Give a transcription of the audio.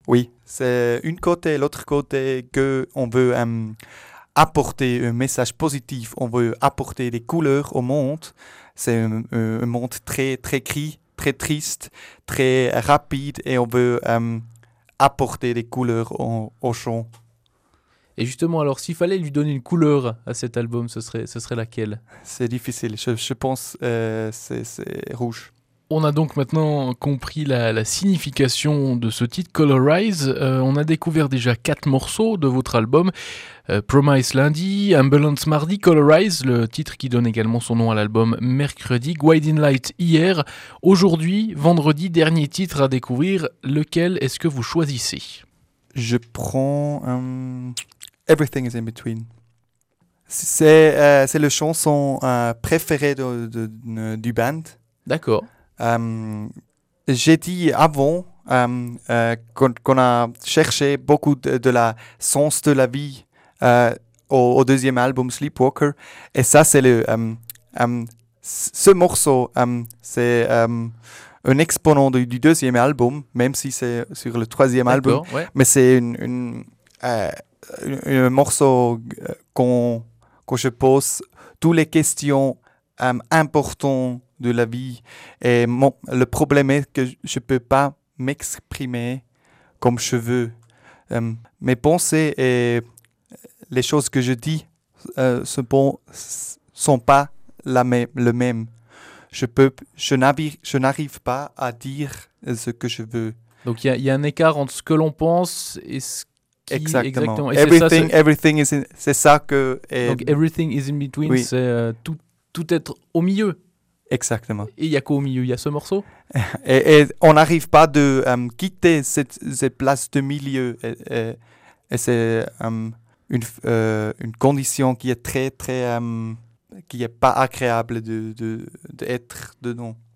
Oui, c'est une côté et l'autre côté qu'on veut apporter un message positif, on veut apporter des couleurs au monde. C'est un monde très, très gris, très triste, très rapide et on veut apporter des couleurs au chant. Et justement, alors, s'il fallait lui donner une couleur à cet album, ce serait laquelle? C'est difficile, je pense c'est rouge. On a donc maintenant compris la signification de ce titre, Colorize. On a découvert déjà 4 morceaux de votre album. Promise lundi, Ambulance mardi, Colorize, le titre qui donne également son nom à l'album mercredi, Guiding Light hier. Aujourd'hui, vendredi, dernier titre à découvrir. Lequel est-ce que vous choisissez? Je prends Everything is in Between. C'est la chanson préférée du band. D'accord. J'ai dit avant qu'on a cherché beaucoup de la sens de la vie au deuxième album Sleepwalker. Et ça, c'est ce morceau, c'est un exponent du deuxième album, même si c'est sur le troisième album. D'accord, ouais. Mais c'est un morceau quand je pose toutes les questions importantes de la vie. Et le problème est que je ne peux pas m'exprimer comme je veux. Mes pensées et les choses que je dis sont pas le même. Je n'arrive pas à dire ce que je veux. Donc il y a un écart entre ce que l'on pense et ce qui... Exactement. Et c'est ça, Everything c'est ça que... donc everything is in between, Oui. c'est tout être au milieu. Exactement. Et il y a quoi au milieu? Il y a ce morceau? Et on n'arrive pas de quitter cette place de milieu. Et c'est une condition qui est très, très... qui n'est pas agréable d'être dedans.